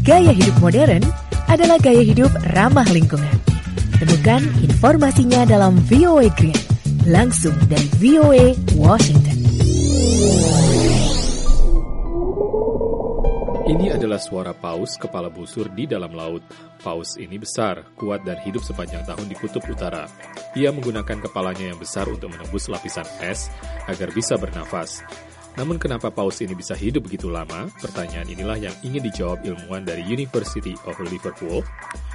Gaya hidup modern adalah gaya hidup ramah lingkungan. Temukan informasinya dalam VOA Green, langsung dari VOA Washington. Ini adalah suara paus kepala busur di dalam laut. Paus ini besar, kuat dan hidup sepanjang tahun di kutub utara. Ia menggunakan kepalanya yang besar untuk menembus lapisan es agar bisa bernafas. Namun kenapa paus ini bisa hidup begitu lama? Pertanyaan inilah yang ingin dijawab ilmuwan dari University of Liverpool,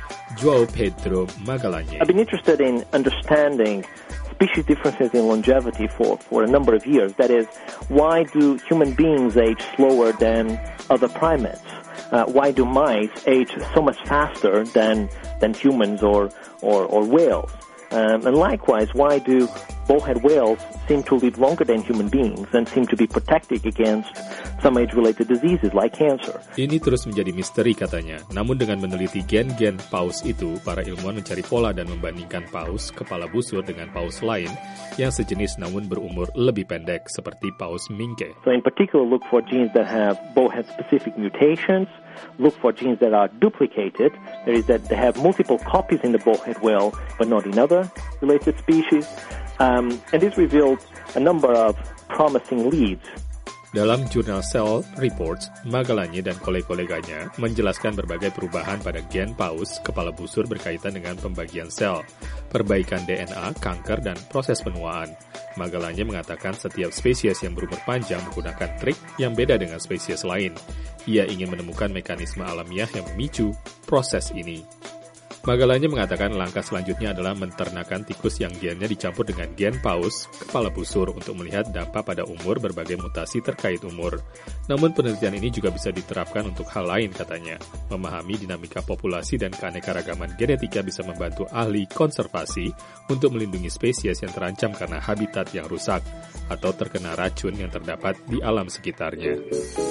João Pedro Magalhães. I've been interested in understanding species differences in longevity for a number of years. That is, why do human beings age slower than other primates? Why do mice age so much faster than humans or whales? And likewise, why do bowhead whales seem to live longer than human beings and seem to be protected against some age-related diseases like cancer? Ini terus menjadi misteri katanya. Namun dengan meneliti gen-gen paus itu, para ilmuwan mencari pola dan membandingkan paus kepala busur dengan paus lain yang sejenis namun berumur lebih pendek seperti paus minke. So in particular, look for genes that have bowhead-specific mutations. Look for genes that are duplicated, that is, that they have multiple copies in the bowhead whale but not in other related species. And this revealed a number of promising leads. Dalam jurnal Cell Reports, Magalhães dan kolega-koleganya menjelaskan berbagai perubahan pada gen paus kepala busur berkaitan dengan pembagian sel, perbaikan DNA, kanker, dan proses penuaan. Magalhães mengatakan setiap spesies yang berumur panjang menggunakan trik yang beda dengan spesies lain. Ia ingin menemukan mekanisme alamiah yang memicu proses ini. Magalhães mengatakan langkah selanjutnya adalah menternakan tikus yang gennya dicampur dengan gen paus kepala busur untuk melihat dampak pada umur berbagai mutasi terkait umur. Namun penelitian ini juga bisa diterapkan untuk hal lain katanya. Memahami dinamika populasi dan keanekaragaman genetika bisa membantu ahli konservasi untuk melindungi spesies yang terancam karena habitat yang rusak atau terkena racun yang terdapat di alam sekitarnya.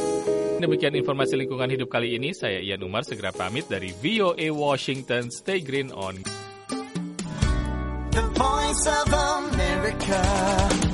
Demikian informasi lingkungan hidup kali ini. Saya Ian Umar segera pamit dari VOA Washington. Stay green on. The Voice of America.